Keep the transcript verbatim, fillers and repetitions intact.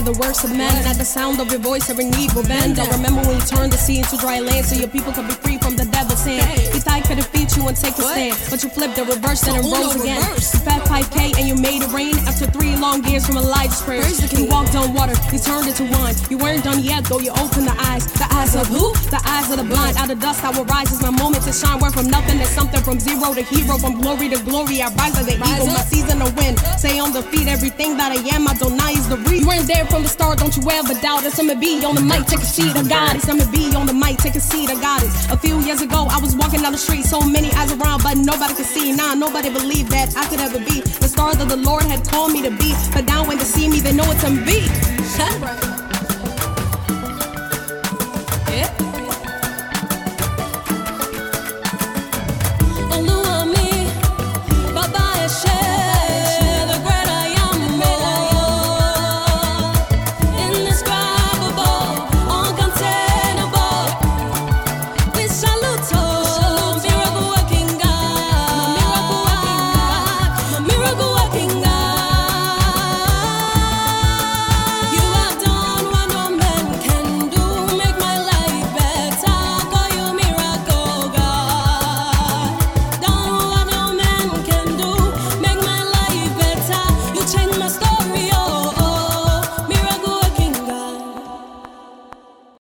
the works of men, and at the sound of your voice every knee will bend. I remember when you turned the sea into dry land, so your people could be free from the devil's hand. He thought he could defeat you and take a stand, but you flipped the reverse and it rose again. You fed five K and you made it rain after three long years from Elijah's prayers. You walked on water, you turned it to wine. You weren't done yet, though you opened the eyes. The eyes of who? The eyes of the blind. Out of dust I will rise. It's my moment to shine. Went from nothing to something, from zero to hero, from glory to glory. I rise like the eagle, my season to win. Say on the feet, everything that I am, Adonai is the reason. You weren't there from the start, don't you ever doubt it. Some be on the mic, take a seat, I got it. Some be on the mic, take a seat, I got it. A few years ago, I was walking down the street, so many eyes around, but nobody could see. Nah, nobody believed that I could ever be the star that the Lord had called me to be. But now when they see me, they know it's a me.